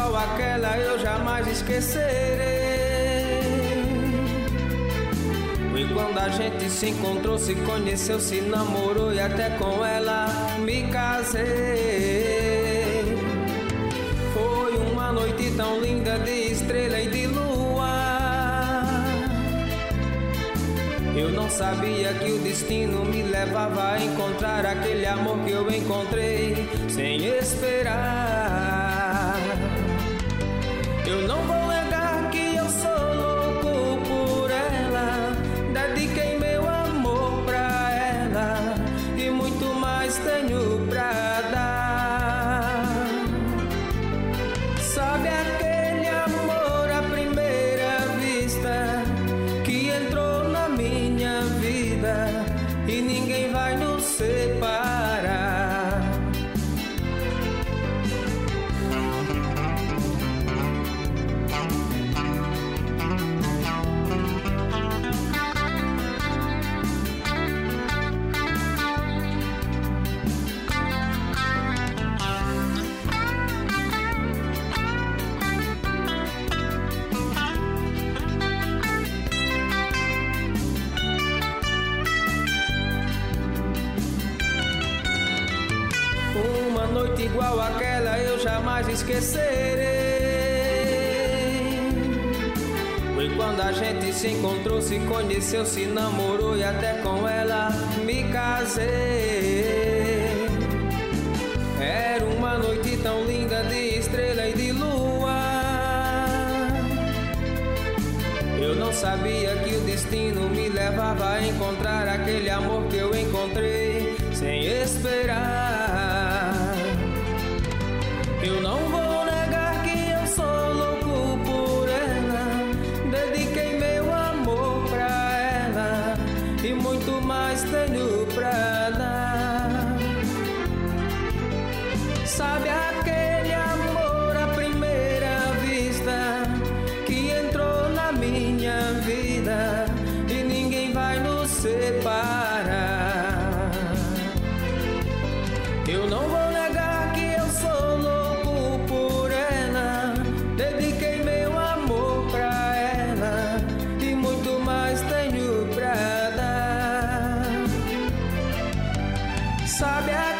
igual àquela eu jamais esquecerei. Foi quando a gente se encontrou, se conheceu, se namorou e até com ela me casei. Foi uma noite tão linda de estrela e de lua. Eu não sabia que o destino me levava a encontrar aquele amor que eu encontrei sem esperar. Eu não vou negar que eu sou louco por ela. Dediquei meu amor pra ela e muito mais tenho pra dar. Sabe aquele amor à primeira vista que entrou na minha vida e ninguém vai nos separar. Uma noite igual àquela eu jamais esquecerei. Foi quando a gente se encontrou, se conheceu, se namorou e até com ela me casei. Era uma noite tão linda de estrela e de lua. Eu não sabia que o destino me levava a encontrar aquele amor que eu encontrei sem esperar. Eu não vou negar que eu sou louco por ela. Dediquei meu amor pra ela e muito mais tenho pra dar. Sabe aquele amor à primeira vista que entrou na minha vida e ninguém vai nos separar. Eu não vou negar que eu sou louco por ela. Dediquei meu amor pra ela e muito mais tenho pra dar. Sabe